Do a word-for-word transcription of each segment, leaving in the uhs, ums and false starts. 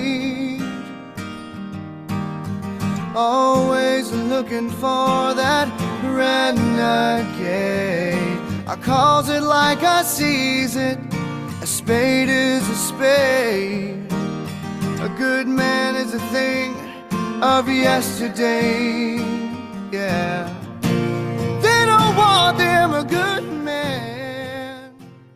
need. Always looking for that renegade. I calls it like I sees it. A spade is a spade. A good man is a thing of yesterday. Yeah. They don't want them a good man.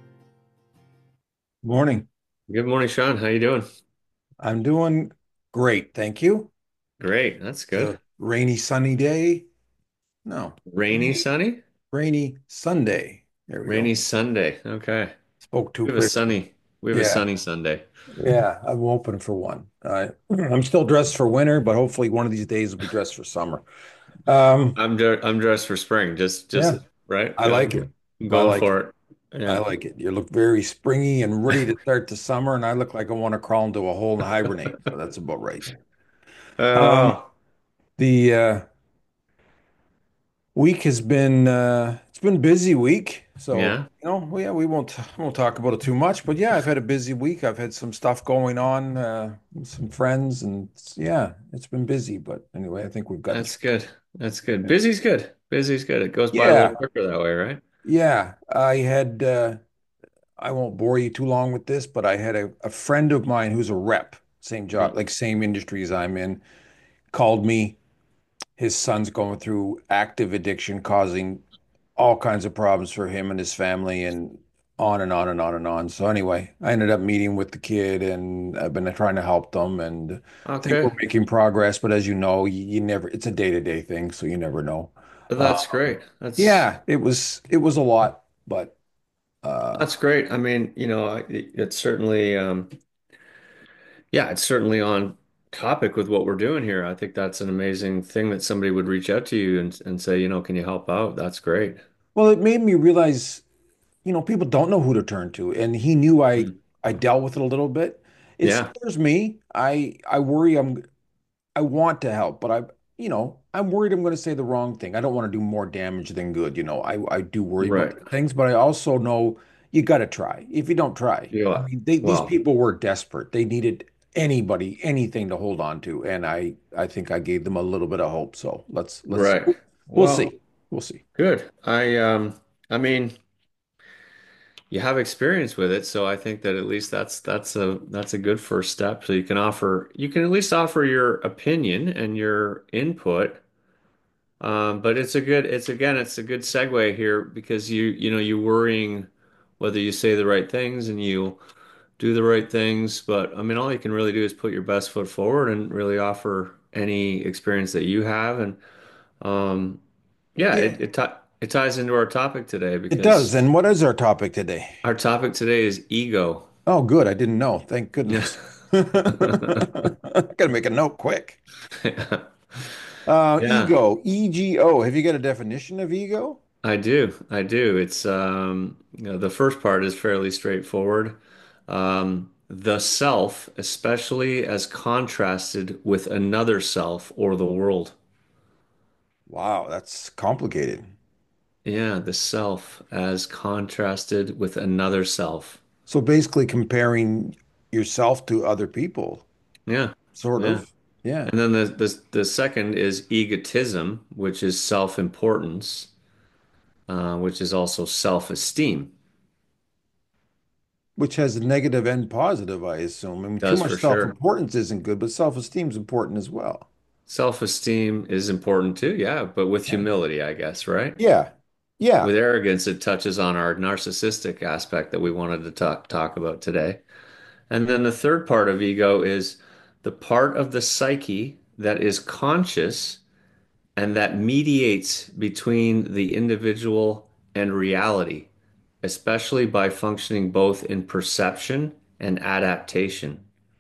Morning. Good morning, Sean. How you doing? I'm doing great, thank you. Great. That's It's good. a rainy, sunny day. No, Rainy, rainy, sunny? rainy Sunday. There we go. Rainy Sunday. Okay. Spoke too We have a quick. sunny, we have a Yeah, sunny Sunday. yeah. I'm hoping for one. Uh, I'm still dressed for winter, but hopefully one of these days will be dressed for summer. Um, I'm dre I'm dressed for spring. Just just yeah, right. I like Go, it. I going like for it. it. I Yeah. like it. You look very springy and ready to start the summer, and I look like I want to crawl into a hole and hibernate. So that's about right. Um, Oh, the uh, Week has been uh it's been a busy week. So, yeah. you know, yeah, we won't won't talk about it too much, but yeah, I've had a busy week. I've had some stuff going on, uh with some friends and yeah, it's been busy, but anyway, I think we've gotten That's through good. That's good. it. Busy's good. Busy's good. It goes by a little Yeah, quicker that way, right? yeah. I had uh I won't bore you too long with this, but I had a, a friend of mine who's a rep, same job, Mm. like same industry as I'm in, called me. His son's going through active addiction, causing all kinds of problems for him and his family and on and on and on and on. So anyway, I ended up meeting with the kid and I've been trying to help them and I think we're Okay. making progress, but as you know, you, you never it's a day-to-day thing, so you never know. Uh, That's great. That's yeah, it was it was a lot, but uh that's great. I mean, you know, it, it's certainly um Yeah, it's certainly on topic with what we're doing here. I think that's an amazing thing that somebody would reach out to you and, and say, you know, can you help out? That's great. well, it made me realize, you know, people don't know who to turn to, and he knew I Mm. I dealt with it a little bit. It Yeah, scares me. I I worry I'm I want to help, but I, you know, I'm worried I'm going to say the wrong thing. I don't want to do more damage than good. You know, I, I do worry about right. those things, but I also know you got to try. If you don't try, I Yeah. mean, they, these Well, people were desperate. They needed anybody, anything to hold on to, and I, I think I gave them a little bit of hope. So let's, let's, right. we'll Well, see, we'll see. good. I um I mean, you have experience with it, so I think that at least that's that's a that's a good first step. So you can offer you can at least offer your opinion and your input. Um, but it's a good, it's again, it's a good segue here because you, you know, you're worrying whether you say the right things and you do the right things. But I mean, all you can really do is put your best foot forward and really offer any experience that you have. And um, yeah, Yeah, it it, ti it ties into our topic today it does. because And what is our topic today? our topic today is ego. Oh, good. I didn't know. Thank Yeah. goodness. Gotta make a note quick. Uh, Yeah, ego, E G O. Have you got a definition of ego? I do. I do. It's um, you know, the first part is fairly straightforward. Um, the self, especially as contrasted with another self or the world. Wow, that's complicated. Yeah, the self as contrasted with another self. So basically comparing yourself to other people, Yeah, sort yeah. of. Yeah. And then the the the second is egotism, which is self-importance, uh, which is also self-esteem. Which has a negative and positive, I assume. I mean, too Does much for sure. self-importance isn't good, but self-esteem is important as well. Self-esteem is important too, yeah, but with Yeah. humility, I guess, right? Yeah. Yeah. With arrogance, it touches on our narcissistic aspect that we wanted to talk talk about today. And then the third part of ego is the part of the psyche that is conscious and that mediates between the individual and reality, especially by functioning both in perception and adaptation.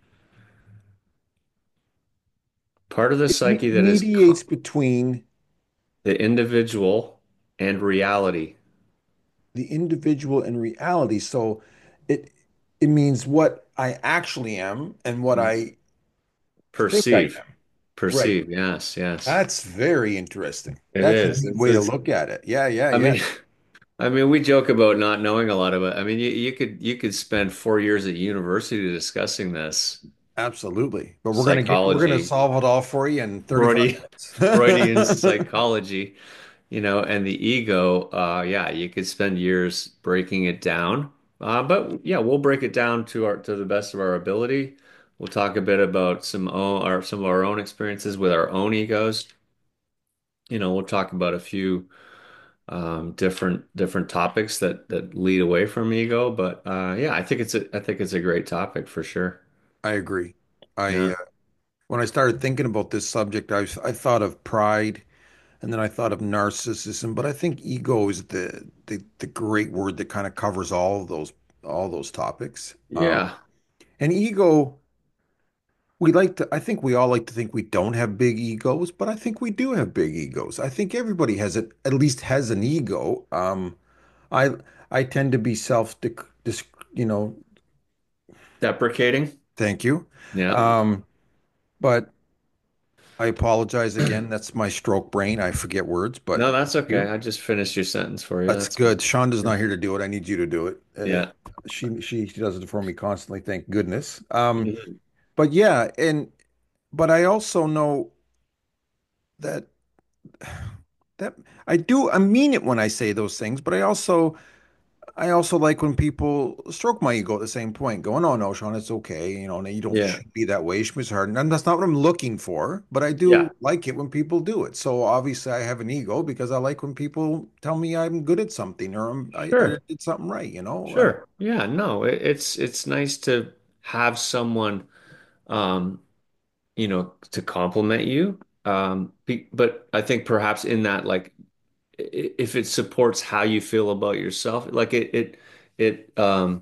Part of the It me- psyche that is mediates co- between the individual and reality, the individual and reality. So it it means what I actually am and what I think I perceive, am. Right. perceive. Yes, yes, That's very interesting. it That's a is. neat It's, way to it's look at it. Yeah, yeah, I yeah. mean, I mean, we joke about not knowing a lot of it. I mean, you, you could you could spend four years at university discussing this. Absolutely. But we're gonna get we're gonna psychology, solve it all for you in thirty-five Freudian, Freudian minutes. psychology, you know, and the ego. Uh, yeah, you could spend years breaking it down. Uh, but yeah, we'll break it down to our to the best of our ability. We'll talk a bit about some own, our some of our own experiences with our own egos. You know, we'll talk about a few um, different different topics that that lead away from ego. But uh, yeah, I think it's a I think it's a great topic for sure. I agree. I Yeah, uh, When I started thinking about this subject, I I thought of pride and then I thought of narcissism, but I think ego is the the, the great word that kind of covers all of those all those topics. Um, yeah, and ego, we like to, I think we all like to think we don't have big egos, but I think we do have big egos. I think everybody has it, at least has an ego. Um, I I tend to be self, dis, you know, deprecating. thank you. Yeah. Um, but I apologize again. That's my stroke brain. I forget words, but No, that's thank okay. you. I just finished your sentence for you. That's That's fine. good. Shonda's not here to do it. I need you to do it. Uh, Yeah. she she she does it for me constantly. Thank goodness. Um, Mhm. but yeah, and but I also know that that I do. I mean it when I say those things, but I also I also like when people stroke my ego at the same point, going, "Oh no, Sean, it's okay. You know, you don't Yeah. should be that way. Schmitt's hard." And that's not what I'm looking for, but I Yeah. do like it when people do it. So obviously, I have an ego because I like when people tell me I'm good at something or I'm, I, I Sure. did something right. You know, uh, Sure. Yeah. No, it, it's it's nice to have someone um, you know, to compliment you. Um, be, but I think perhaps in that, like, i- if it supports how you feel about yourself, like it it it um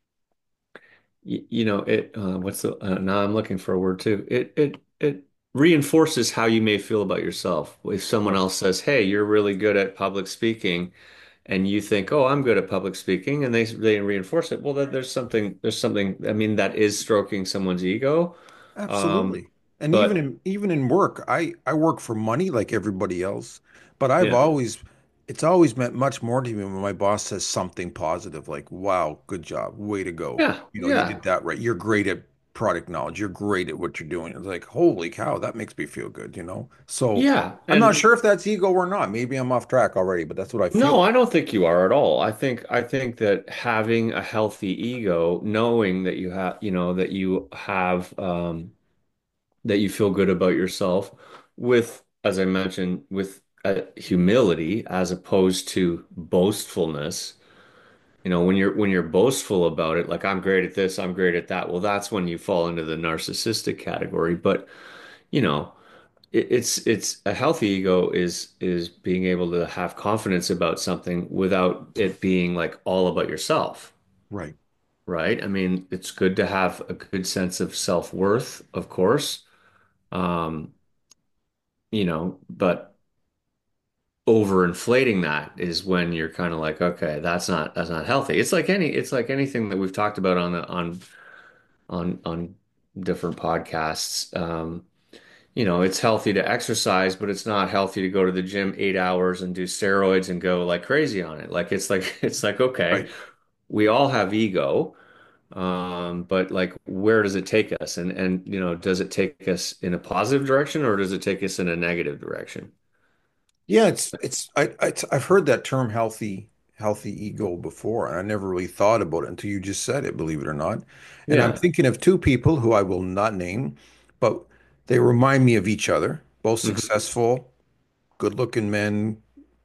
you, you know it uh, what's the uh, now I'm looking for a word too. It it it reinforces how you may feel about yourself. If someone right. else says, "Hey, you're really good at public speaking," and you think, "Oh, I'm good at public speaking," and they they reinforce it, well, then there's something there's something. I mean, that is stroking someone's ego. Um, Absolutely. And even but in even in work, I I work for money like everybody else, but I've yeah, always it's always meant much more to me when my boss says something positive like, "Wow, good job. Way to go. yeah, You know, you yeah, did that right. You're great at product knowledge. You're great at what you're doing." It's like, "Holy cow, that makes me feel good," you know? So, yeah, I'm not and sure if that's ego or not. Maybe I'm off track already, but that's what I feel no, like. I don't think you are at all. I think I think that having a healthy ego, knowing that you have, you know, that you have um that you feel good about yourself with, as I mentioned, with uh, humility as opposed to boastfulness. You know, when you're when you're boastful about it, like I'm great at this, I'm great at that. Well, that's when you fall into the narcissistic category. But, you know, it, it's it's a healthy ego is is being able to have confidence about something without it being like all about yourself, Right. right? I mean, it's good to have a good sense of self-worth, of course. Um, you know, but overinflating that is when you're kind of like, okay, that's not that's not healthy. It's like any it's like anything that we've talked about on the on on on different podcasts. Um, you know, it's healthy to exercise, but it's not healthy to go to the gym eight hours and do steroids and go like crazy on it. Like it's like it's like okay, Right. we all have ego, um, but like where does it take us? And and you know, does it take us in a positive direction or does it take us in a negative direction? Yeah, it's it's I, I I've heard that term healthy healthy ego before, and I never really thought about it until you just said it, believe it or not. And I'm Yeah. thinking of two people who I will not name, but they remind me of each other, both Hmm. successful, good-looking men,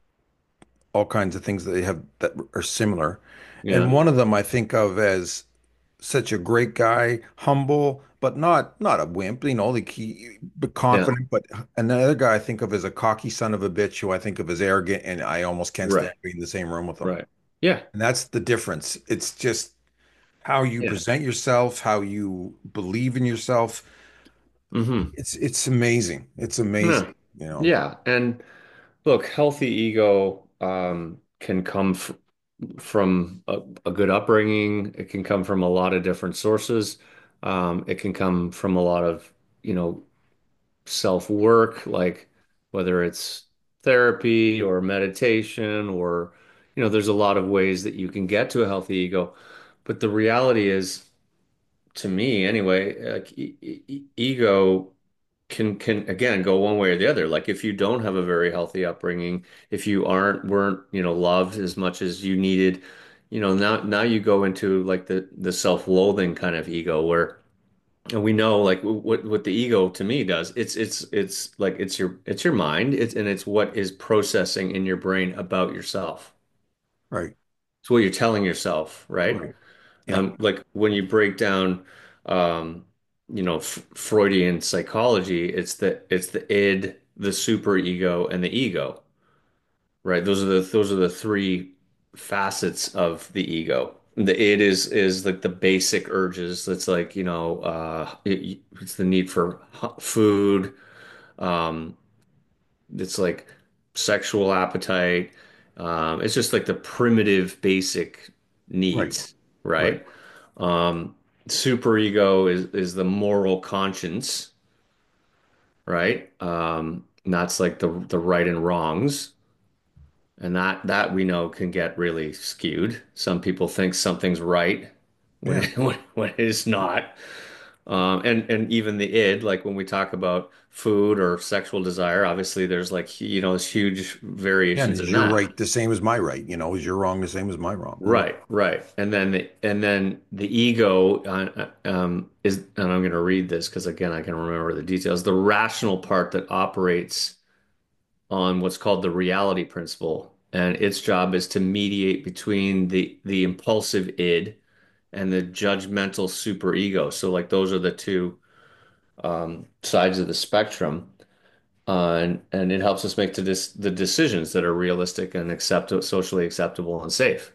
all kinds of things that they have that are similar. And Yeah. one of them I think of as such a great guy, humble, but not not a wimp, you know, like he but Yeah. confident. But another guy I think of as a cocky son of a bitch who I think of as arrogant, and I almost can't stand Right. being in the same room with him. Right. Yeah. And that's the difference. It's just how you Yeah. present yourself, how you believe in yourself. Hmm. It's it's amazing. It's Yeah. amazing, you know. Yeah. And look, healthy ego um, can come f from a, a good upbringing. It can come from a lot of different sources. Um, it can come from a lot of, you know, self-work, like whether it's therapy or meditation or, you know, there's a lot of ways that you can get to a healthy ego. But the reality is, to me anyway, like e e e- ego can can again go one way or the other. Like if you don't have a very healthy upbringing, if you aren't weren't, you know, loved as much as you needed, you know, now now you go into like the the self-loathing kind of ego where and we know like what what the ego to me does. It's it's it's like it's your it's your mind. It's and it's what is processing in your brain about yourself. Right. It's what you're telling yourself, right? Right. Yeah. Um, like when you break down, um, you know, F Freudian psychology, it's the it's the id, the superego, and the ego, right? Those are the those are the three facets of the ego. The id is is like the basic urges. That's like, you know, uh, it, it's the need for hu- food. Um, it's like sexual appetite. Um, it's just like the primitive, basic Right. needs, Right. right? Um, superego is is the moral conscience, right? Um, and that's like the the right and wrongs, and that that we know can get really skewed. Some people think something's right when Yeah. it, when, when it is not. Um, and and even the id, like when we talk about food or sexual desire, obviously there's like you know there's huge Yeah. And variations is in your that. right the same as my right? You know, is your wrong the same as my wrong? You know? Right, right. And then the and then the ego uh, uh, um, is, and I'm going to read this because again I can remember the details. The rational part that operates on what's called the reality principle, and its job is to mediate between the the impulsive id and the judgmental superego. So like those are the two um, sides of the spectrum. Uh, and and it helps us make the, dis the decisions that are realistic and accept socially acceptable and safe,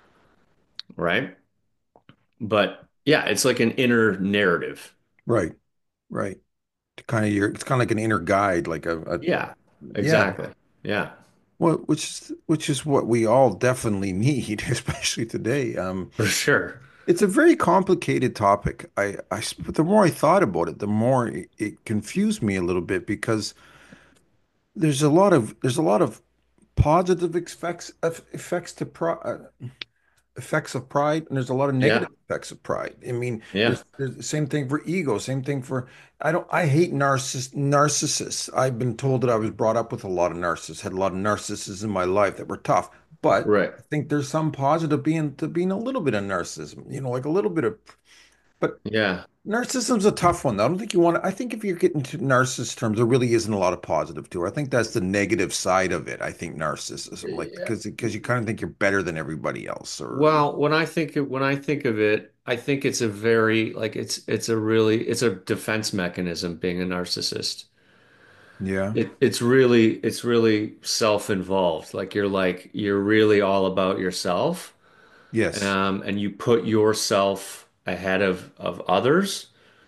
right? But yeah, it's like an inner narrative. Right. Right. Kind of your, it's kind of like an inner guide, like a, a Yeah, yeah. exactly. Yeah, Well, which is which is what we all definitely need, especially today. Um, for sure. it's a very complicated topic. I, I, s- the more I thought about it, the more it, it confused me a little bit because there's a lot of there's a lot of positive effects of effects to pro, uh, effects of pride, and there's a lot of Yeah, negative effects of pride. I mean, yeah, there's there's the same thing for ego, same thing for I don't I hate narciss narcissists. I've been told that I was brought up with a lot of narcissists, had a lot of narcissists in my life that were tough. But right. I think there's some positive being to being a little bit of narcissism, you know, like a little bit of but Yeah, narcissism's a tough one. I don't think you want to, I think if you're getting to narcissist terms, there really isn't a lot of positive to it. I think that's the negative side of it. I think narcissism, like yeah. because because you kind of think you're better than everybody else, or Well, when I think of, when I think of it, I think it's a very like it's it's a really it's a defense mechanism being a narcissist. yeah. It it's really it's really self-involved. Like you're like you're really all about yourself, Yes. um, and you put yourself ahead of of others.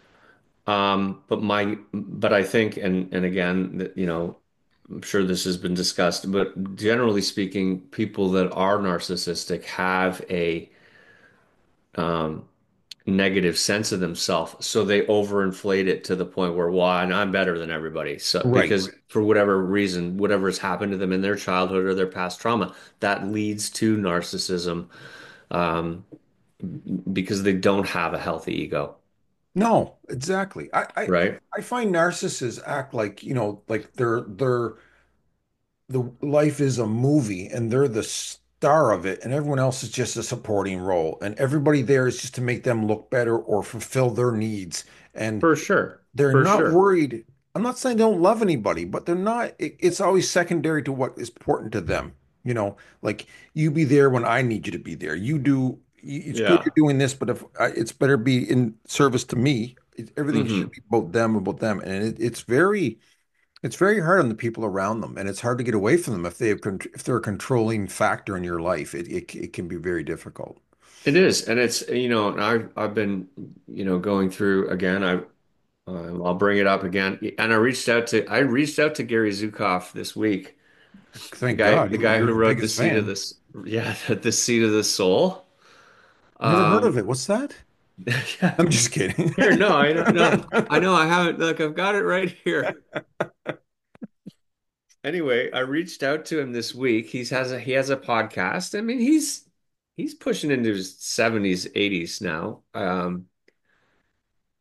Um, but my but I think and and again that you know I'm sure this has been discussed, but generally speaking, people that are narcissistic have a um, negative sense of themselves. So they overinflate it to the point where, well, and I'm better than everybody. So Right. because for whatever reason, whatever has happened to them in their childhood or their past trauma, that leads to narcissism, um, because they don't have a healthy ego, No, exactly. I, I right? I find narcissists act like, you know, like they're they're the life is a movie and they're the star of it and everyone else is just a supporting role and everybody there is just to make them look better or fulfill their needs. And For sure. they're For not sure. worried. I'm not saying they don't love anybody, but they're not, it, it's always secondary to what is important to them. You know, like you be there when I need you to be there. You do, it's good Yeah. you're doing this, but if I, it's better be in service to me. It, everything should Hmm. be about them, about them. And it, it's very, it's very hard on the people around them. And it's hard to get away from them if they have, con- if they're a controlling factor in your life. It, it, it can be very difficult. It is, and it's you know, and I've I've been you know going through again. I um, I'll bring it up again, and I reached out to I reached out to Gary Zukav this week, the Thank guy God the guy you're who his wrote the biggest seat of fan. this yeah the seat of the soul. Never heard Um, of it. What's that? yeah, I'm just kidding. here no I don't know I know I haven't look I've got it right here. Anyway, I reached out to him this week. He's has a he has a podcast. I mean, he's he's pushing into his seventies, eighties now. Um,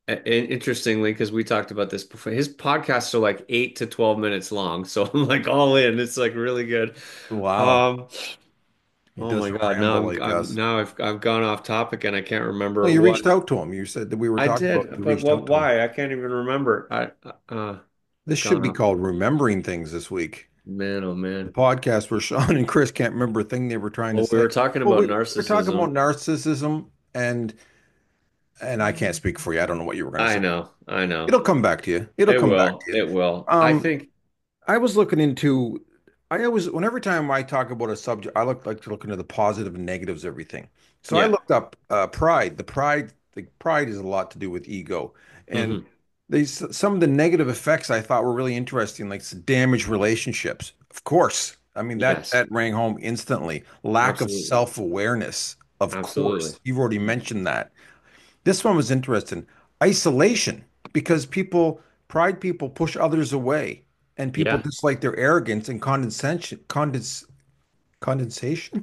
And interestingly, because we talked about this before, his podcasts are like eight to twelve minutes long. So I'm like all in. It's like really good. Wow. Um, He oh my doesn't God. Now ramble I'm like I'm us. now I've I've gone off topic and I can't No, remember you what reached out to him. You said that we were I talking about, did, you but reached what out to him. why? I can't even remember. I uh This should gone be off. called Remembering Things this week. Man, oh The man. podcast where Sean and Chris can't remember a thing they were trying to Well, we were say. talking Well, about we we were talking about narcissism. narcissism and and I can't speak for you. I don't know what you were going to I say. know, I know. It'll come back to you. It'll It come back will. to you. It will. I Um, think, I was looking into, I always, whenever time I talk about a subject, I look like to look into the positive and negatives of everything. So I yeah. looked up uh, pride. The pride, the pride is a lot to do with ego, and Hmm. these some of the negative effects I thought were really interesting, like s- damaged relationships. Of course, I mean that Yes, that rang home instantly. Lack of absolutely. self-awareness. Of Absolutely. course, you've already mentioned that. This one was interesting. Isolation, because people, pride people push others away, and people Yeah. dislike their arrogance and condescension, condens, condensation,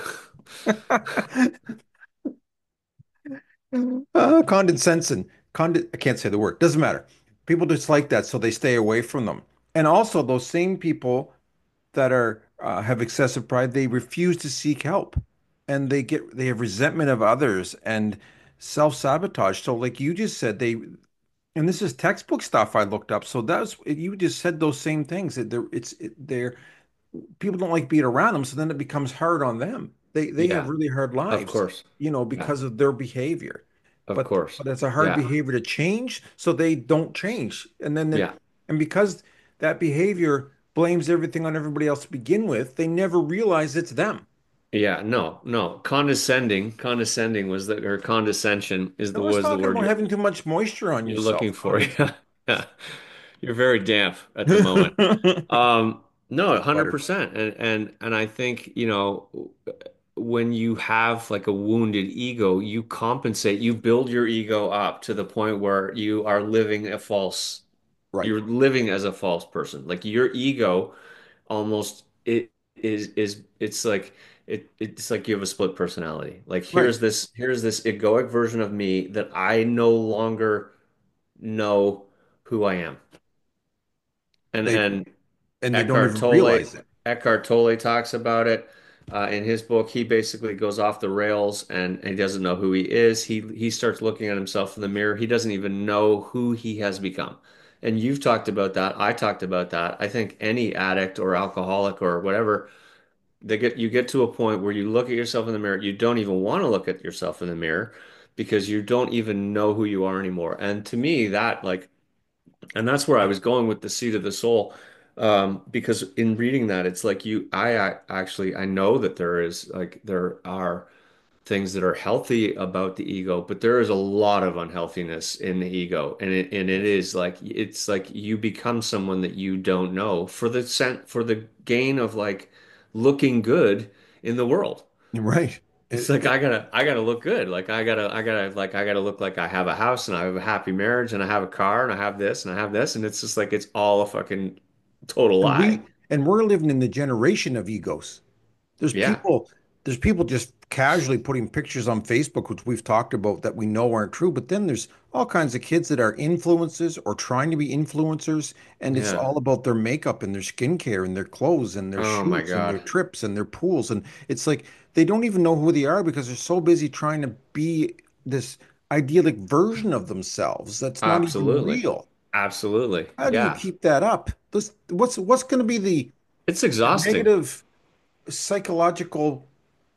uh, condescension, Condi I can't say the word. Doesn't matter. People dislike that, so they stay away from them. And also, those same people that are uh, have excessive pride, they refuse to seek help, and they get they have resentment of others and self-sabotage. So, like you just said, they and this is textbook stuff I looked up. So that's you just said those same things that they're it's it, they're people don't like being around them. So then it becomes hard on them. They they have Yeah. really hard Of lives, course. you know, Yeah. because of their behavior. Of But course. but it's a hard Yeah. behavior to change, so they don't change. And then that Yeah. and because that behavior blames everything on everybody else to begin with, they never realize it's them. Yeah. No, no. Condescending, condescending was the, or condescension is I the was was the talking word about you're having too much moisture on you're yourself. looking for. Condens- Yeah. Yeah. You're very damp at the moment. Um, no, Butter. one hundred percent. And and and I think, you know, when you have like a wounded ego, you compensate, you build your ego up to the point where you are living a false, Right. you're living as a false person. Like your ego almost it is is it's like it it's like you have a split personality. Like Right. here's this here's this egoic version of me that I no longer know who I am. And They and and they don't Eckhart even Tolle, realize it. Eckhart Tolle talks about it uh, in his book. He basically goes off the rails and he doesn't know who he is. He he starts looking at himself in the mirror. He doesn't even know who he has become. And you've talked about that. I talked about that. I think any addict or alcoholic or whatever, they get you get to a point where you look at yourself in the mirror. You don't even want to look at yourself in the mirror because you don't even know who you are anymore. And to me, that like and that's where I was going with the seed of the soul. Um, because in reading that, it's like you, I, I actually, I know that there is like, there are things that are healthy about the ego, but there is a lot of unhealthiness in the ego. And it, and it Yes. is like, it's like you become someone that you don't know for the scent, for the gain of like looking good in the world. Right. It's It, like it, I gotta I gotta look good. Like I gotta I gotta like I gotta look like I have a house and I have a happy marriage and I have a car and I have this and I have this and it's just like it's all a fucking total and lie. we and we're living in the generation of egos. There's Yeah. people, there's people just casually putting pictures on Facebook, which we've talked about that we know aren't true. But then there's all kinds of kids that are influencers or trying to be influencers, and it's Yeah. all about their makeup and their skincare and their clothes and their Oh my shoes and their God. trips and their pools. And it's like they don't even know who they are because they're so busy trying to be this idyllic version of themselves that's not even Absolutely. real. Absolutely. How do you Yeah. keep that up? This, what's what's going to be the It's exhausting. negative psychological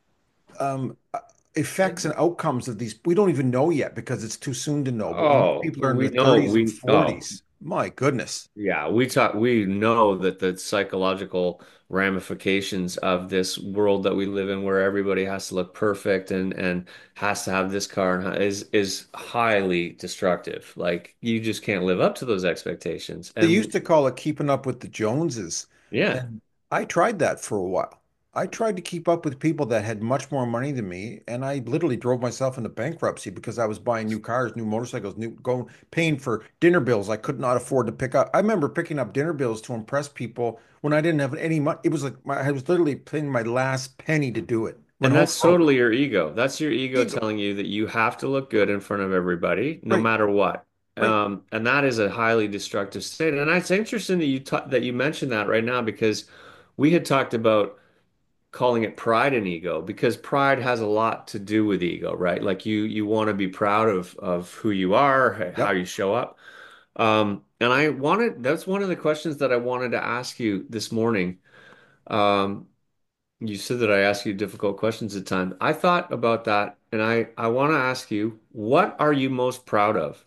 um, uh, effects and outcomes of these? We don't even know yet because it's too soon to know. But when these Oh, people are in we their know thirties and we oh forties, my goodness. yeah, we talk we know that the psychological ramifications of this world that we live in where everybody has to look perfect and and has to have this car and is is highly destructive. Like you just can't live up to those expectations. They used And to call it keeping up with the Joneses. yeah. And I tried that for a while. I tried to keep up with people that had much more money than me, and I literally drove myself into bankruptcy because I was buying new cars, new motorcycles, new going paying for dinner bills I could not afford to pick up. I remember picking up dinner bills to impress people when I didn't have any money. It was like my, I was literally paying my last penny to do it. Went And home that's broke. totally your ego. That's your ego Ego. telling you that you have to look good in front of everybody, no Right. matter what. Right. Um, and that is a highly destructive state. And it's interesting that you ta that you mentioned that right now because we had talked about calling it pride and ego because pride has a lot to do with ego, right? Like you you want to be proud of of who you are, how Yep. you show up. Um, and I wanted that's one of the questions that I wanted to ask you this morning. Um, you said that I ask you difficult questions at times. I thought about that, and I I want to ask you, what are you most proud of?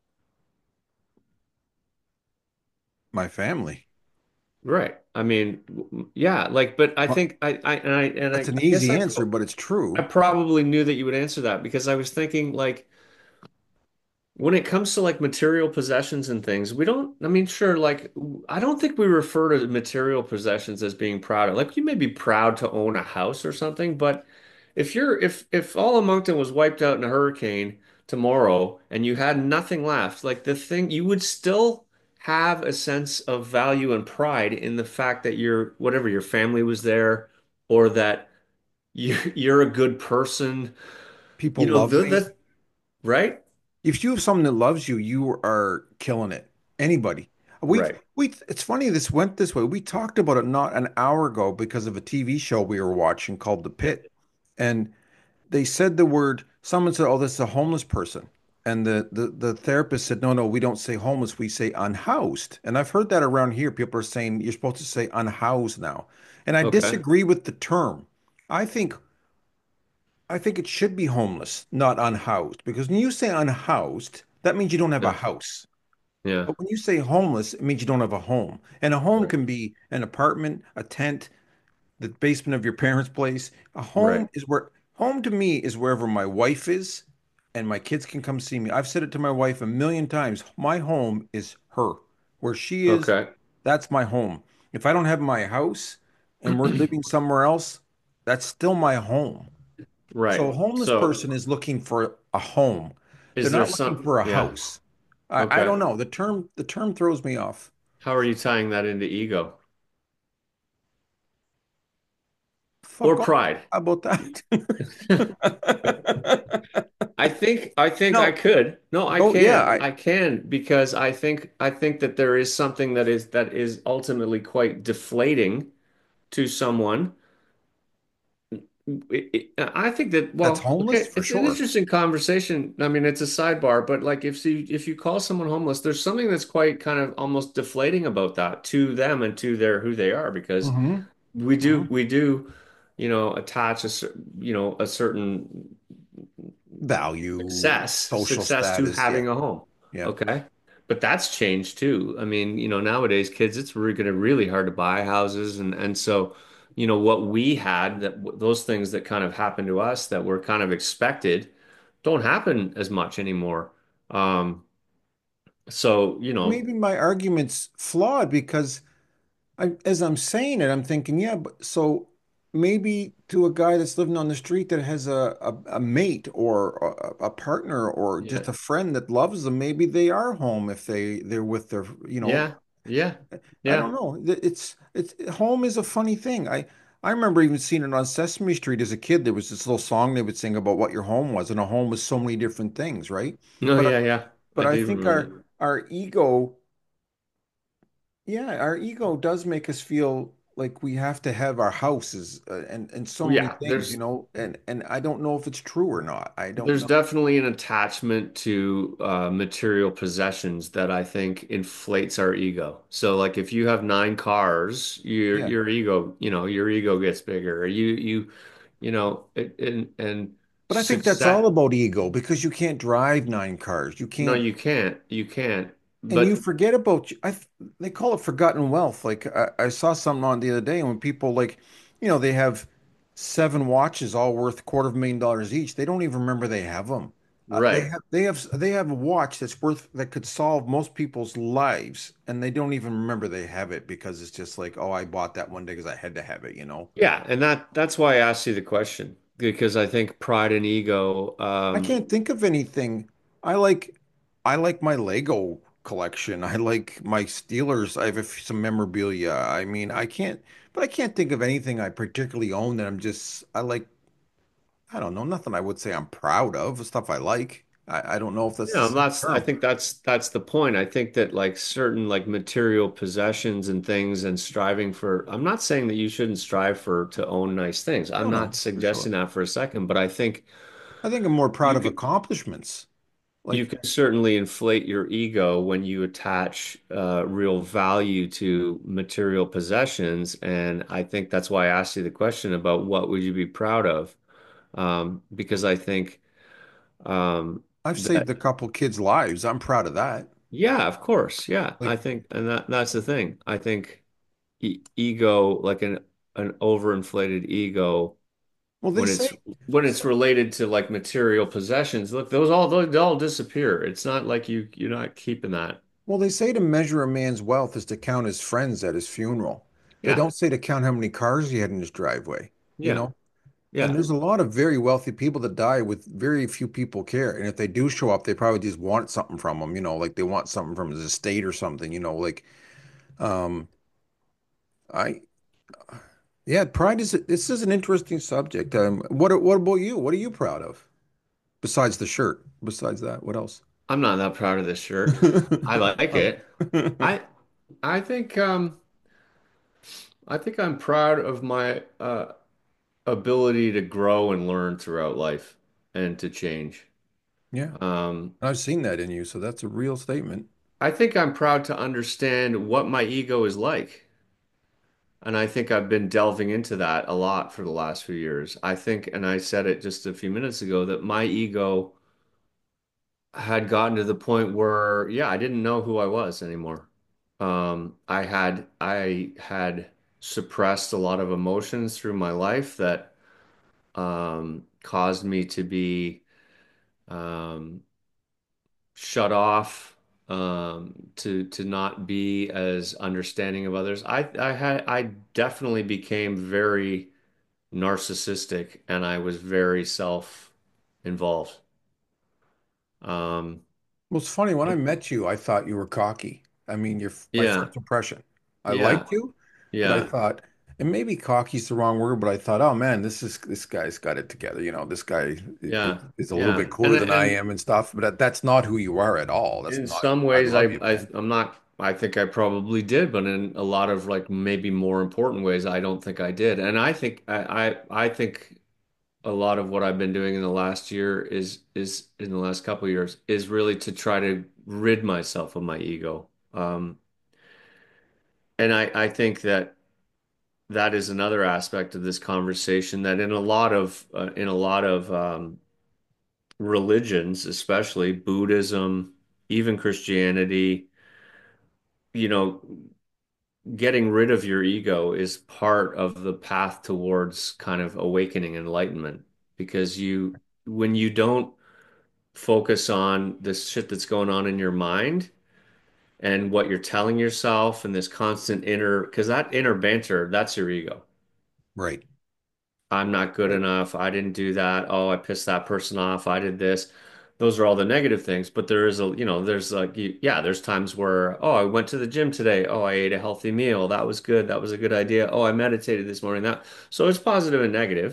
My family. Right. I mean, w- yeah, like, but I Well, think I I and I and that's I, an I guess easy I answer, but it's I true. probably knew that you would answer that because I was thinking like when it comes to like material possessions and things, we don't, I mean, sure, like, I don't think we refer to material possessions as being proud of. Like, you may be proud to own a house or something, but if you're, if, if all of Moncton was wiped out in a hurricane tomorrow and you had nothing left, like the thing, you would still have a sense of value and pride in the fact that your, whatever, your family was there or that you, you're a good person. You People know, love the, me. the, right? If you have someone that loves you, you are killing it. Anybody. We Right. we it's funny this went this way. We talked about it not an hour ago because of a T V show we were watching called The Yeah. Pit. And they said the word, someone said, "Oh, this is a homeless person." And the, the the therapist said, "No, no, we don't say homeless, we say unhoused." And I've heard that around here. People are saying you're supposed to say unhoused now. And I Okay. disagree with the term. I think I think it should be homeless, not unhoused, because when you say unhoused, that means you don't have a Yeah. house. Yeah. But when you say homeless, it means you don't have a home. And a home Right. can be an apartment, a tent, the basement of your parents' place. A home Right. is where home to me is wherever my wife is and my kids can come see me. I've said it to my wife a million times. My home is her. Where she is, Okay. that's my home. If I don't have my house and we're living somewhere else, that's still my home. So Right. a homeless So person is looking for a home. They're is there not looking some, for a yeah. house. I, I Okay. don't know. The term the term throws me off. How are you tying that into ego or Fuck off. pride? How about that? I think I think I No. could. No, I Oh yeah, can. I I can because I think I think that there is something that is that is ultimately quite deflating to someone. It- it- I think that, that's well, homeless okay, for it's an sure. interesting conversation. I mean, it's a sidebar, but like if you if you call someone homeless, there's something that's quite kind of almost deflating about that to them and to their who they are because Hmm. we do Hmm. we do, you know, attach a cer- you know a certain Value, success social success to status. Yeah. having a home. Yeah. Okay. But that's changed too. I mean, you know, nowadays kids, it's really going to really hard to buy houses and and so, you know, what we had that those things that kind of happened to us that were kind of expected don't happen as much anymore. Um, so, you know, Maybe my argument's flawed because I, as I'm saying it, I'm thinking, yeah, but so maybe to a guy that's living on the street that has a, a, a mate or a, a partner or yeah. just a friend that loves them, maybe they are home if they they're with their, you know, Yeah. Yeah. I don't Yeah. know. It's it's home is a funny thing. I I remember even seeing it on Sesame Street as a kid. There was this little song they would sing about what your home was, and a home was so many different things, right? No, But yeah, yeah. I but I do think remember our that. our ego, yeah, our ego does make us feel like we have to have our houses uh, and and so Well, many yeah, things, you there's know. And and I don't know if it's true or not. I don't There's know. definitely an attachment to uh, material possessions that I think inflates our ego. So, like, if you have nine cars, your Yeah, your ego, you know, your ego gets bigger. You you you know, it, and and but I think that's all success. about ego because you can't drive nine cars. You No, can't. you can't. You can't. And you But forget about I th- they call it forgotten wealth. Like I, I saw something on the other day when people like, you know, they have seven watches all worth quarter of a million dollars each. They don't even remember they have them. Uh, they right. have they have they have a watch that's worth that could solve most people's lives, and they don't even remember they have it because it's just like, oh, I bought that one day because I had to have it, you know. Yeah, and that that's why I asked you the question because I think pride and ego. I Um, can't think of anything. I like I like my Lego collection. I like my Steelers. I have a f- some memorabilia. I mean, I can't, but I can't think of anything I particularly own that I'm just I like. I don't know, nothing I would say I'm proud of. Stuff I like. I, I don't know if that's the Yeah, same that's I term. think that's that's the point. I think that like certain like material possessions and things and striving for I'm not saying that you shouldn't strive for to own nice things. I'm No, not no, for sure. suggesting that for a second, but I think I think I'm more proud you of can accomplishments. you Like, can certainly inflate your ego when you attach uh, real value to material possessions. And I think that's why I asked you the question about what would you be proud of? Um, because I think um, I've that saved a couple kids' lives. I'm proud of that. yeah, of course. Yeah. I Like, think, and that that's the thing. I think e ego, like an an overinflated ego, well, they when say, it's when it's related to like material possessions, look, those all those all disappear. It's not like you you're not keeping that. well, they say to measure a man's wealth is to count his friends at his funeral. They Yeah. don't say to count how many cars he had in his driveway, you Yeah. know? And Yeah. there's a lot of very wealthy people that die with very few people care. And if they do show up, they probably just want something from him, you know, like they want something from his estate or something, you know, like um I yeah, pride is this is an interesting subject. Um what what about you? What are you proud of? Besides the shirt, besides that, what else? I'm not that proud of this shirt. I like it. I I think um I think I'm proud of my uh ability to grow and learn throughout life and to change. Yeah, Um I've seen that in you, so that's a real statement. I think I'm proud to understand what my ego is like. And I think I've been delving into that a lot for the last few years. I think, and I said it just a few minutes ago, that my ego had gotten to the point where, yeah, I didn't know who I was anymore. Um, I had I had suppressed a lot of emotions through my life that um, caused me to be um, shut off, um, to to not be as understanding of others. I I had I definitely became very narcissistic and I was very self-involved. Um, Well, it's funny, when I met you, I thought you were cocky. I mean, your my yeah, first impression. I yeah, liked you, but I yeah, thought, and maybe cocky's the wrong word, but I thought, oh man, this is this guy's got it together. You know, this guy is, yeah, is a little yeah. bit And cooler than I and am and stuff. But that, that's not who you are at all. That's in not. some I ways, I, love you, I man. I'm not. I think I probably did, but in a lot of like maybe more important ways, I don't think I did. And I think I I, I think a lot of what I've been doing in the last year is is in the last couple of years is really to try to rid myself of my ego. Um, and I I think that that is another aspect of this conversation that in a lot of uh, in a lot of um, religions, especially Buddhism, even Christianity, you know, getting rid of your ego is part of the path towards kind of awakening enlightenment because you when you don't focus on this shit that's going on in your mind and what you're telling yourself and this constant inner because that inner banter, that's your ego. Right. I'm not good Right. enough. I didn't do that. Oh, I pissed that person off. I did this. Those are all the negative things. But there is a, you know, there's like, you, yeah, there's times where, oh, I went to the gym today. Oh, I ate a healthy meal. That was good. That was a good idea. Oh, I meditated this morning. That, so it's positive and negative.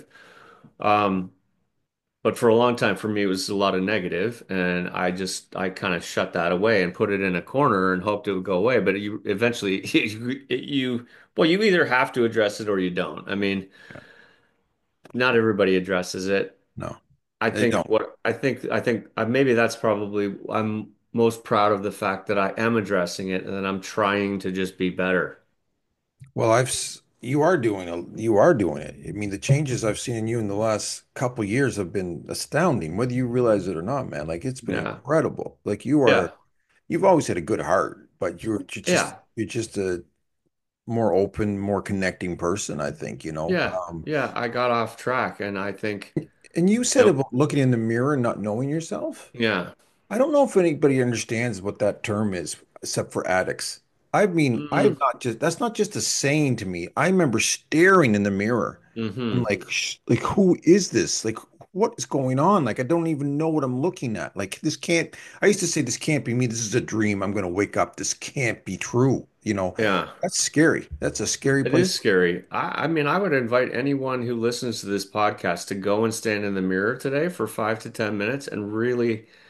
Um, but for a long time, for me, it was a lot of negative, and I just, I kind of shut that away and put it in a corner and hoped it would go away. But you eventually, you, you, well, you either have to address it or you don't. I mean, Yeah. not everybody addresses it. No, I they think don't. what I think I think uh, maybe that's probably I'm most proud of the fact that I am addressing it and that I'm trying to just be better. Well, I've s- you are doing a you are doing it. I mean, the changes I've seen in you in the last couple years have been astounding, whether you realize it or not, man. Like it's been Yeah. incredible. Like you Yeah. are, you've always had a good heart, but you're, you're just Yeah. you're just a more open, more connecting person, I think, you know. Yeah. Um, Yeah. I got off track and I think and you said that about looking in the mirror and not knowing yourself. yeah. I don't know if anybody understands what that term is, except for addicts. I mean, Mm, I've not just that's not just a saying to me. I remember staring in the mirror and hmm. like, sh- like who is this? Like, what is going on? Like, I don't even know what I'm looking at. Like, this can't. I used to say this can't be me. This is a dream. I'm gonna wake up. This can't be true. You know, Yeah. that's scary. That's a scary It place. is scary. I, I mean, I would invite anyone who listens to this podcast to go and stand in the mirror today for five to ten minutes and really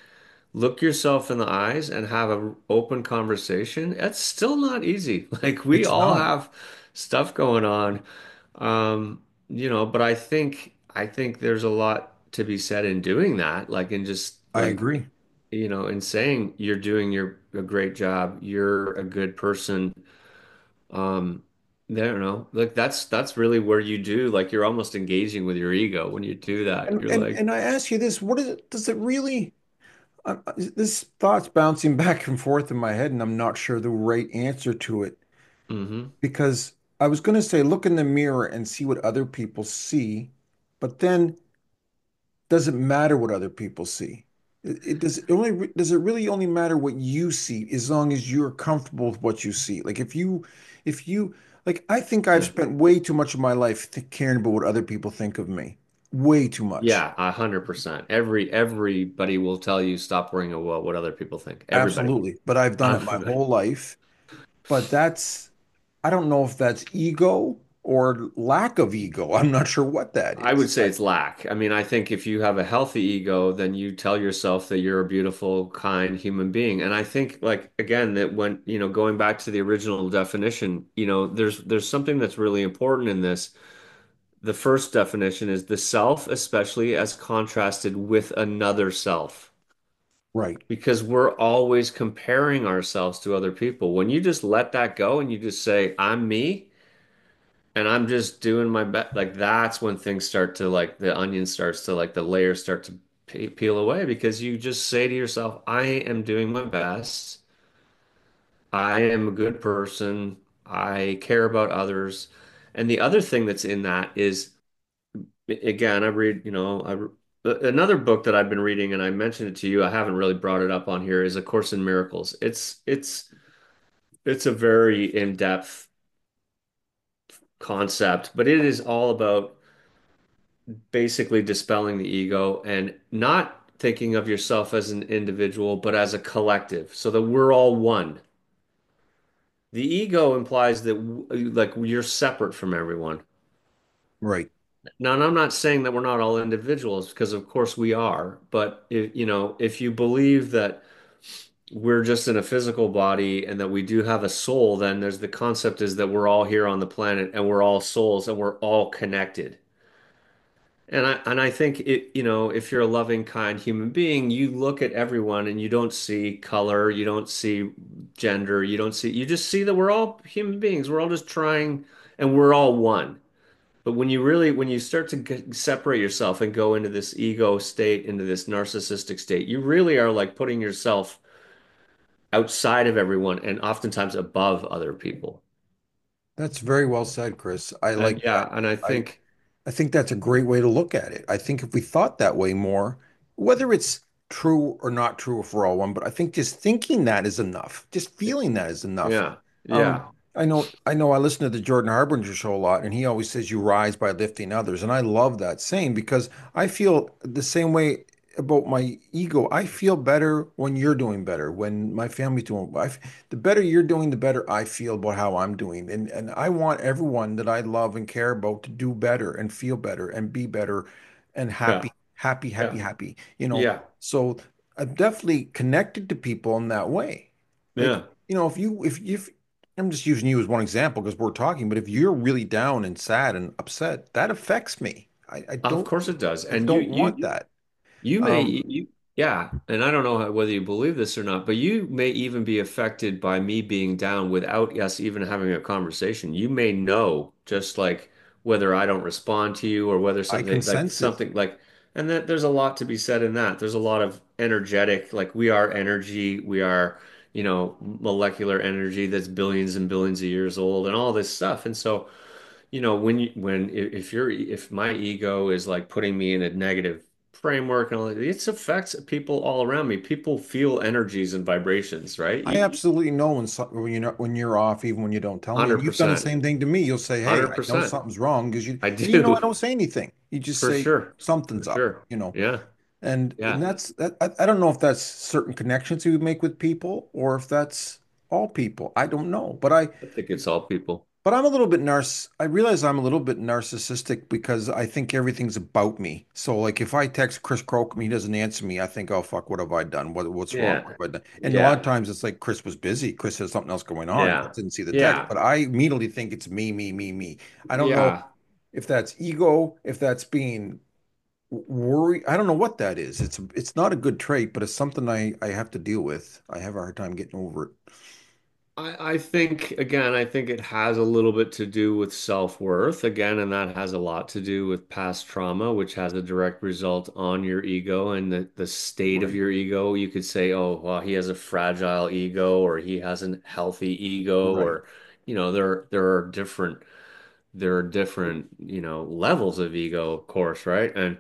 look yourself in the eyes and have an open conversation, that's still not easy. Like we It's all not. have stuff going on. Um, you know, but I think I think there's a lot to be said in doing that, like in just I like, agree. you know, in saying you're doing your a great job, you're a good person. Um, I don't know. Like that's that's really where you do like you're almost engaging with your ego when you do that. And You're and like, and I ask you this, what is it, does it really uh, uh, this thought's bouncing back and forth in my head, and I'm not sure the right answer to it mm-hmm. because I was going to say look in the mirror and see what other people see, but then does it matter what other people see? It, it does it only does it really only matter what you see as long as you're comfortable with what you see? Like if you if you like I think I've Yeah. spent way too much of my life th caring about what other people think of me. Way too much. Yeah, a hundred percent. Every everybody will tell you stop worrying about what other people think. Everybody. Absolutely. But I've done it my Everybody. whole life. But that's I don't know if that's ego or lack of ego. I'm not sure what that I would is. say it's lack. I mean, I think if you have a healthy ego, then you tell yourself that you're a beautiful, kind human being. And I think, like, again, that when, you know, going back to the original definition, you know, there's there's something that's really important in this. The first definition is the self, especially as contrasted with another self. Right. Because we're always comparing ourselves to other people. When you just let that go and you just say, I'm me, and I'm just doing my best. Like that's when things start to like the onion starts to like the layers start to pe peel away because you just say to yourself, I am doing my best. I am a good person. I care about others. And the other thing that's in that is, again, I read, you know, I another book that I've been reading, and I mentioned it to you. I haven't really brought it up on here. Is A Course in Miracles. It's it's it's a very in-depth concept, but it is all about basically dispelling the ego and not thinking of yourself as an individual, but as a collective, so that we're all one. The ego implies that like you're separate from everyone. Right. Now, and I'm not saying that we're not all individuals, because of course we are, but if, you know, if you believe that we're just in a physical body and that we do have a soul, then there's the concept is that we're all here on the planet and we're all souls and we're all connected. And I and I think it, you know, if you're a loving, kind human being, you look at everyone and you don't see color, you don't see gender, you don't see, you just see that we're all human beings. We're all just trying and we're all one. But when you really, when you start to g separate yourself and go into this ego state, into this narcissistic state, you really are like putting yourself outside of everyone and oftentimes above other people. That's very well said, Chris. I And like yeah, that. and I I think, I think that's a great way to look at it. I think if we thought that way more, whether it's true or not true for all one, but I think just thinking that is enough. Just feeling that is enough. yeah, Um, yeah, I know, I know I listen to the Jordan Harbinger show a lot, and he always says you rise by lifting others. And I love that saying because I feel the same way about my ego. I feel better when you're doing better, when my family's doing, I, the better you're doing, the better I feel about how I'm doing. And and I want everyone that I love and care about to do better and feel better and be better and yeah, happy, happy, happy, yeah, happy. You know, yeah, so I'm definitely connected to people in that way. Like, yeah. you know, if you if if I'm just using you as one example because we're talking, but if you're really down and sad and upset, that affects me. I, I Of don't course it does. I And you don't want you that. you may Um, you yeah, and I don't know how, whether you believe this or not, but you may even be affected by me being down without us even having a conversation. You may know just like whether I don't respond to you or whether I can something like sense it. something like and that there's a lot to be said in that. There's a lot of energetic, like we are energy, we are, you know, molecular energy that's billions and billions of years old and all this stuff. And so you know, when you when if you're if my ego is like putting me in a negative framework and all that, it affects people all around me. People feel energies and vibrations, right? I You, absolutely know when some, when you're not, when you're off, even when you don't tell me. And you've done the one hundred percent. same thing to me. You'll say, "Hey, I know one hundred percent. something's wrong," because you, I and you know, I do. don't say anything. You just For say sure. For something's up, sure. you know. Yeah. And and Yeah. that's that. I, I don't know if that's certain connections you make with people or if that's all people. I don't know, but I I think it's all people. But I'm a little bit narciss. I realize I'm a little bit narcissistic because I think everything's about me. So like if I text Chris Crocom, he doesn't answer me. I think, oh fuck, what have I done? What what's wrong? Yeah. What have I done? And a lot of Yeah. times it's like Chris was busy. Chris has something else going on. Chris Yeah. didn't see the text. Yeah. But I immediately think it's me, me, me, me. I don't know Yeah. if that's ego, if that's being worry. I don't know what that is. It's it's not a good trait, but it's something I I have to deal with. I have a hard time getting over it. I, I think, again, I think it has a little bit to do with self-worth, again, and that has a lot to do with past trauma, which has a direct result on your ego and the, the state of Right. your ego. You could say, oh, well, he has a fragile ego, or he has a healthy ego, Right. or, you know, there there are different there are different, you know, levels of ego, of course, right? And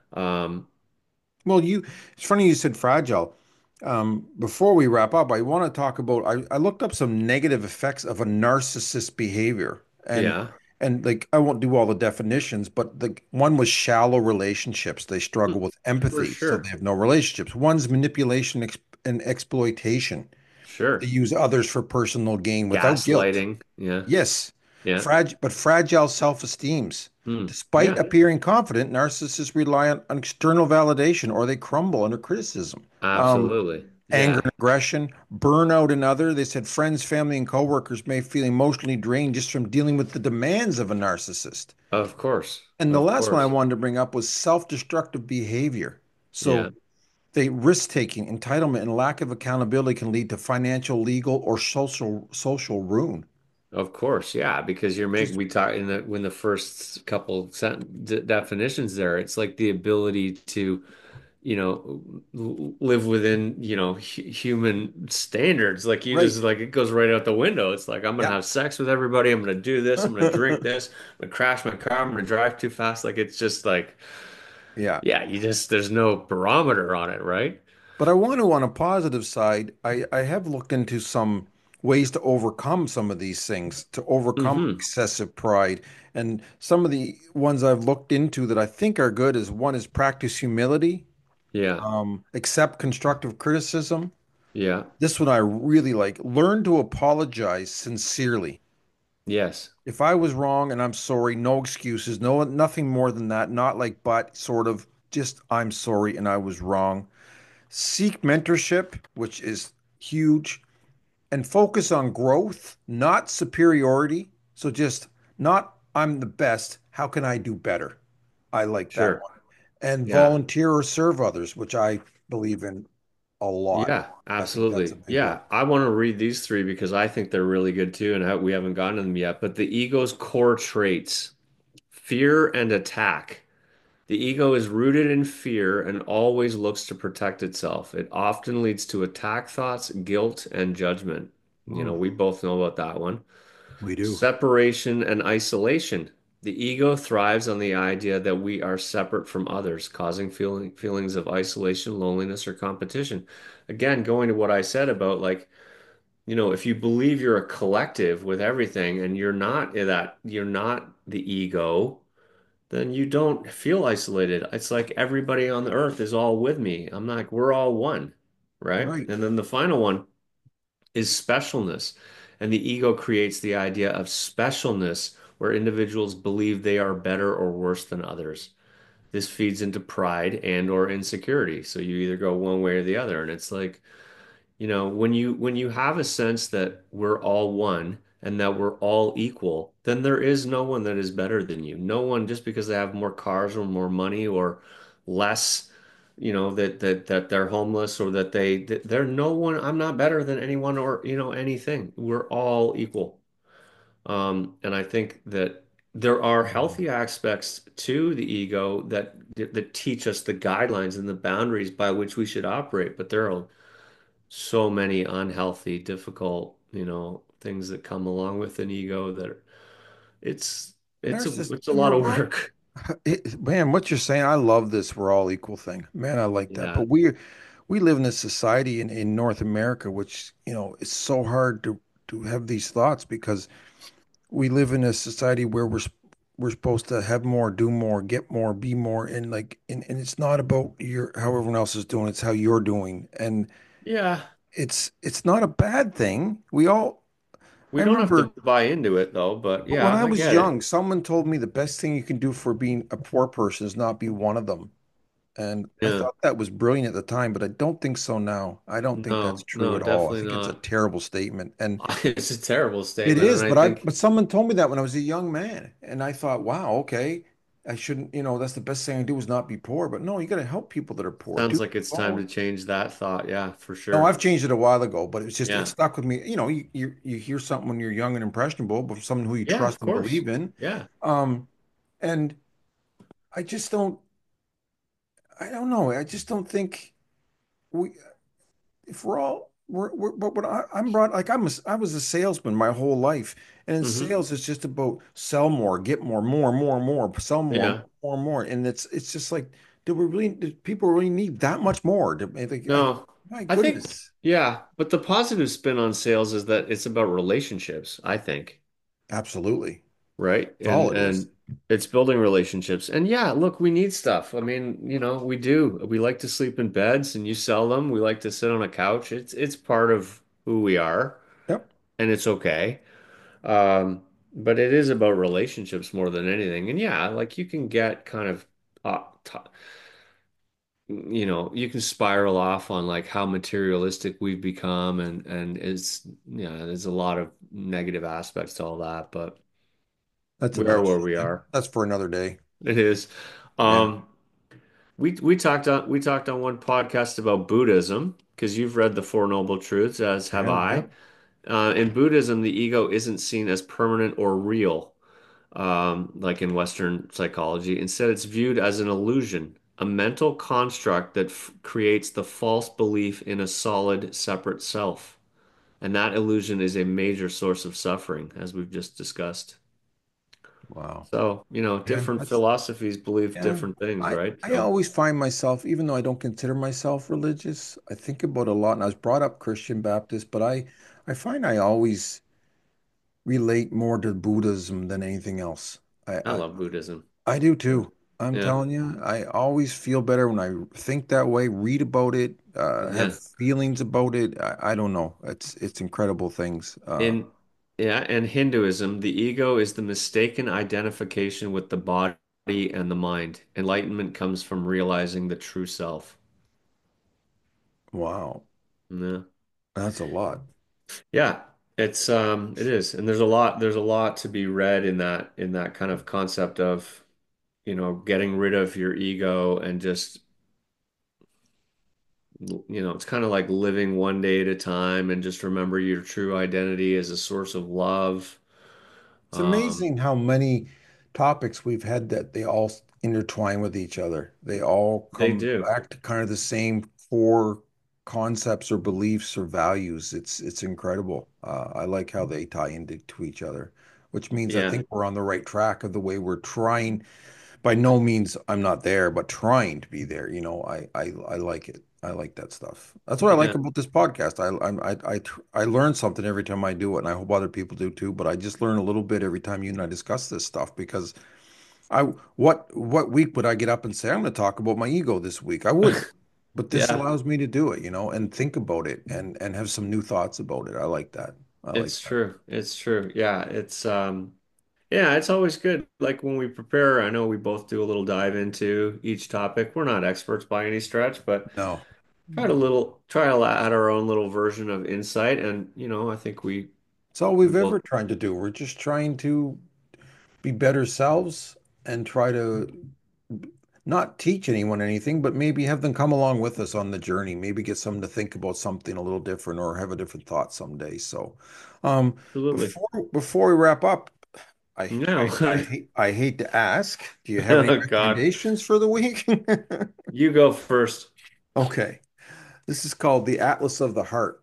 um, Well, you, it's funny you said fragile. Um, before we wrap up, I want to talk about, I, I looked up some negative effects of a narcissist behavior. And yeah, and like I won't do all the definitions, but the one was shallow relationships. They struggle with for empathy, so they sure, have no relationships. One's manipulation ex and exploitation. They sure. use others for personal gain without guilt. Gaslighting, yeah, Yes, yeah. frag but fragile self-esteems. Hmm. Despite Yeah, appearing confident, narcissists rely on, on external validation or they crumble under criticism. Um, absolutely. anger Yeah, and aggression, burnout and other. They said friends, family, and coworkers may feel emotionally drained just from dealing with the demands of a narcissist. of course. And the Of last one I course. wanted to bring up was self-destructive behavior. Yeah, So they risk-taking, entitlement, and lack of accountability can lead to financial, legal, or social social ruin. of course. Yeah, because you're making, Just we talk in the, when the first couple sent d definitions there, it's like the ability to, you know, l- live within, you know, hu human standards. Like you right. just like, it goes right out the window. It's like, I'm gonna Yeah. have sex with everybody. I'm gonna do this. I'm gonna drink this. I'm gonna crash my car. I'm gonna drive too fast. Like it's just like, Yeah. yeah, you just, there's no barometer on it, right? But I want to, on a positive side, I, I have looked into some ways to overcome some of these things, to overcome Hmm. excessive pride. And some of the ones I've looked into that I think are good is one is practice humility, Yeah. um, accept constructive criticism. Yeah. This one I really like. Learn to apologize sincerely. Yes. If I was wrong and I'm sorry, no excuses, no nothing more than that. Not like but sort of just I'm sorry and I was wrong. Seek mentorship, which is huge, and focus on growth, not superiority. So just not I'm the best. How can I do better? I like that Sure. one. And Yeah. volunteer or serve others, which I believe in a lot. Yeah, I think that's a absolutely. big one. Yeah, I want to read these three because I think they're really good too, and how, we haven't gotten to them yet. But the ego's core traits: fear and attack. The ego is rooted in fear and always looks to protect itself. It often leads to attack thoughts, guilt, and judgment. You know, Mm, we both know about that one. we do. Separation and isolation. The ego thrives on the idea that we are separate from others, causing feeling, feelings of isolation, loneliness, or competition. Again, going to what I said about like, you know, if you believe you're a collective with everything and you're not that, you're not the ego, then you don't feel isolated. It's like everybody on the earth is all with me. I'm like, we're all one, right? Right. And then the final one is specialness. And the ego creates the idea of specialness where individuals believe they are better or worse than others. This feeds into pride and or insecurity. So you either go one way or the other. And it's like, you know, when you when you have a sense that we're all one and that we're all equal, then there is no one that is better than you. No one just because they have more cars or more money or less, you know, that that that they're homeless or that they that they're no one. I'm not better than anyone or, you know, anything. We're all equal. Um, and I think that there are healthy aspects to the ego that that teach us the guidelines and the boundaries by which we should operate, but there are so many unhealthy, difficult, you know, things that come along with an ego that it's it's a Narcissist, it's a lot you're of right. work. It, man, what you're saying, I love this we're all equal thing. Man, I like that. Yeah. But we we live in a society in, in North America, which, you know, it's so hard to to have these thoughts because we live in a society where we're s- we're supposed to have more, do more, get more, be more, and like and, and it's not about your how everyone else is doing, it's how you're doing. And Yeah. it's it's not a bad thing. We all We I don't have to remember buy into it though, but when yeah, I I was get it. young, someone told me the best thing you can do for being a poor person is not be one of them. And I Yeah. thought that was brilliant at the time, but I don't think so now. I don't think that's No, true no, at all. I definitely think it's a not. terrible statement. And It's a terrible it statement, and is, I but I think but someone told me that when I was a young man. And I thought, wow, okay. I shouldn't, you know, that's the best thing I do is not be poor. But no, you got to help people that are poor. sounds Too. like it's time to change that thought. Yeah, for No, sure. I've changed it a while ago, but it's just it Yeah. stuck with me. You know, you you, you hear something when you're young and impressionable, but from someone who you Yeah, trust of and course. believe in. Yeah. Um, and I just don't, I don't know. I just don't think we, if we're all, we're, we're but what I, I'm brought, like I'm a, I was a salesman my whole life. And in Hmm. sales, it's just about sell more, get more, more, more, more, sell more, Yeah. more, more. And it's, it's just like, do we really, do people really need that much more? Do- I think, I, No, my I think, goodness. yeah, but the positive spin on sales is that it's about relationships, I think, Absolutely. right? That's all And it is. and it's building relationships. And yeah, look, we need stuff. I mean, you know, we do. We like to sleep in beds and you sell them. We like to sit on a couch. It's it's part of who we are, Yep. and it's okay. Um, but it is about relationships more than anything. And yeah, like you can get kind of uh, t you know, you can spiral off on like how materialistic we've become and and it's yeah, there's a lot of negative aspects to all that, but That's we are another, where we are. that's for another day. It is. Yeah. Um, we we talked on we talked on one podcast about Buddhism because you've read the Four Noble Truths, as have Yeah. I. Yep. Uh, in Buddhism, the ego isn't seen as permanent or real, um, like in Western psychology. Instead, it's viewed as an illusion, a mental construct that f creates the false belief in a solid, separate self. And that illusion is a major source of suffering, as we've just discussed. Wow. So, you know, Yeah. different That's, philosophies believe yeah. different things, I, right? I So, always find myself, even though I don't consider myself religious, I think about a lot, and I was brought up Christian Baptist, but I, I find I always relate more to Buddhism than anything else. I, I I, love Buddhism. I do Yeah. too. I'm Yeah. telling you, I always feel better when I think that way, read about it, uh, have Yeah. feelings about it. I, I don't know. It's it's incredible things. Uh, In yeah, and Hinduism, the ego is the mistaken identification with the body and the mind. Enlightenment comes from realizing the true self. wow, Yeah. that's a lot. Yeah, it's um it is. And there's a lot there's a lot to be read in that in that kind of concept of, you know, getting rid of your ego and just you know, it's kind of like living one day at a time and just remember your true identity as a source of love. It's Um, amazing how many topics we've had that they all intertwine with each other. They all they come do. back to kind of the same core concepts or beliefs or values. It's it's incredible. Uh, I like how they tie into to each other, which means I Yeah. think we're on the right track of the way we're trying. By no means I'm not there, but trying to be there. You know, I I I like it. I like that stuff. That's what I like Yeah. about this podcast. I I'm- I I tr- I learn something every time I do it, and I hope other people do too. But I just learn a little bit every time you and I discuss this stuff because I what what week would I get up and say I'm going to talk about my ego this week? I wouldn't. But this Yeah. allows me to do it, you know, and think about it and and have some new thoughts about it. I like that. I like It's that. true. It's true. Yeah. It's um yeah, it's always good. Like when we prepare, I know we both do a little dive into each topic. We're not experts by any stretch, but No, try to no. little try to add our own little version of insight. And you know, I think we It's all we we've ever both tried to do. We're just trying to be better selves and try to not teach anyone anything, but maybe have them come along with us on the journey. Maybe get someone to think about something a little different or have a different thought someday. So, um, absolutely. before before we wrap up, I No. I I hate I hate to ask, do you have any Oh God. recommendations for the week? You go first. Okay, this is called The Atlas of the Heart,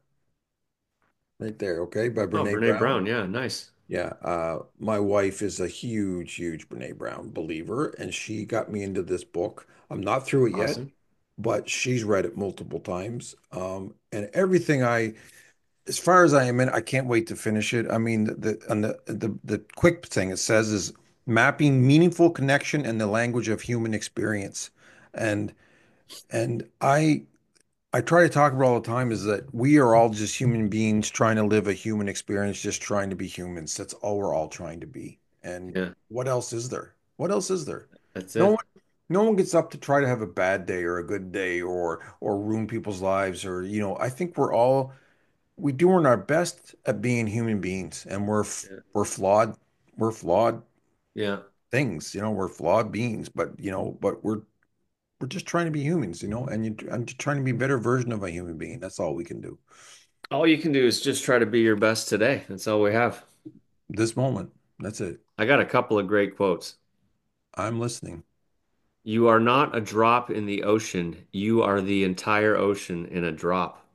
right there. Okay, by Oh, Brene Brene Brown. Brown. Yeah, nice. Yeah, uh, my wife is a huge, huge Brene Brown believer, and she got me into this book. I'm not through it yet, Awesome. but she's read it multiple times. Um, and everything I, as far as I am in, I can't wait to finish it. I mean, the the and the the, the quick thing it says is mapping meaningful connection in the language of human experience, and and I I try to talk about all the time is that we are all just human beings trying to live a human experience, just trying to be humans. That's all we're all trying to be. And Yeah, what else is there? What else is there? that's No one, it. no one gets up to try to have a bad day or a good day or or ruin people's lives or, you know, I think we're all we doing our best at being human beings and we're f- Yeah. we're flawed. We're flawed Yeah. things, you know, we're flawed beings, but you know, but we're we're just trying to be humans, you know, and you I'm just trying to be a better version of a human being. That's all we can do. All you can do is just try to be your best today. That's all we have. This moment. That's it. I got a couple of great quotes. I'm listening. You are not a drop in the ocean. You are the entire ocean in a drop.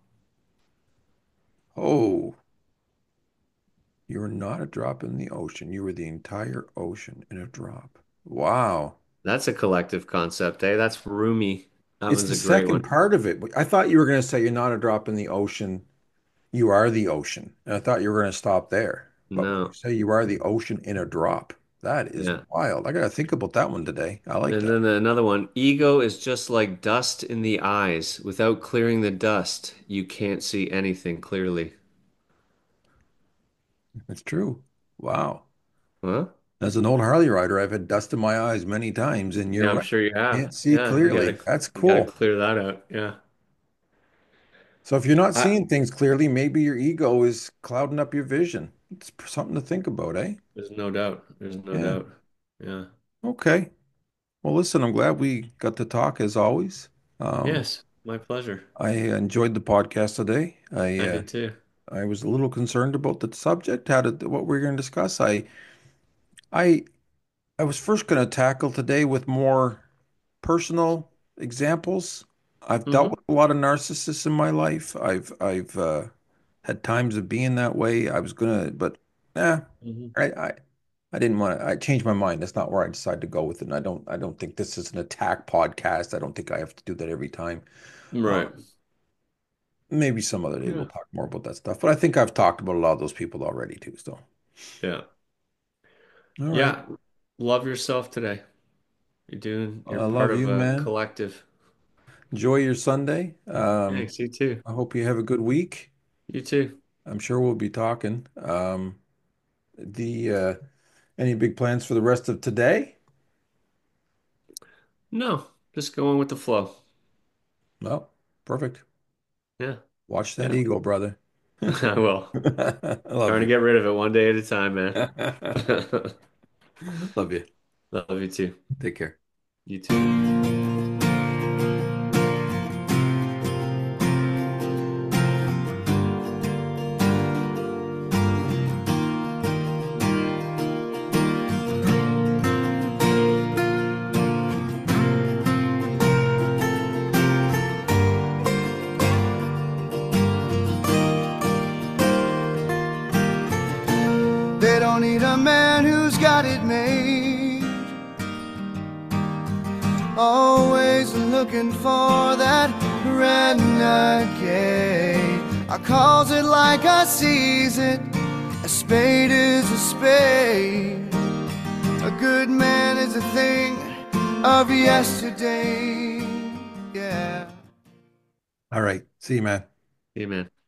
Oh, you're not a drop in the ocean. You were the entire ocean in a drop. Wow. That's a collective concept, eh? That's Rumi. That It's one's the a great second one. part of it. I thought you were going to say you're not a drop in the ocean. You are the ocean. And I thought you were going to stop there. But when you No. say you are the ocean in a drop, that is Yeah. wild. I got to think about that one today. I like And that. then another one. Ego is just like dust in the eyes. Without clearing the dust, you can't see anything clearly. It's true. Wow. Huh? As an old Harley rider, I've had dust in my eyes many times, and you're Yeah, I'm right. sure you have. Can't see Yeah, you clearly. gotta That's you gotta cool. clear that out. Yeah. So if you're not I, seeing things clearly, maybe your ego is clouding up your vision. It's something to think about, eh? there's no doubt. There's no Yeah. doubt. Yeah. Okay. Well, listen, I'm glad we got to talk as always. Um, Yes, my pleasure. I enjoyed the podcast today. I I uh, did too. I was a little concerned about the subject, how did what we're going to discuss. I I I was first going to tackle today with more personal examples. I've dealt Hmm. with a lot of narcissists in my life. I've I've uh, had times of being that way. I was gonna, but eh, Hmm. I I, I didn't want to. I changed my mind. That's not where I decided to go with it. And I don't I don't think this is an attack podcast. I don't think I have to do that every time. Right. Um, maybe some other day Yeah. we'll talk more about that stuff. But I think I've talked about a lot of those people already too. So, Yeah. all right. Yeah. Love yourself today. You're doing, you're I part love of you, a man. collective. Enjoy your Sunday. Um, Thanks. You too. I hope you have a good week. You too. I'm sure we'll be talking. Um, the uh, any big plans for the rest of today? No, just going with the flow. Well, perfect. Yeah. Watch that Yeah. ego, brother. I will. I love Trying to you. get rid of it one day at a time, man. Love you. Love you too. Take care. You too. They don't need a man who's got it made. Always looking for that renegade. I calls it like I sees it. A spade is a spade. A good man is a thing of yesterday. Yeah. All right. See you, man. See you, man.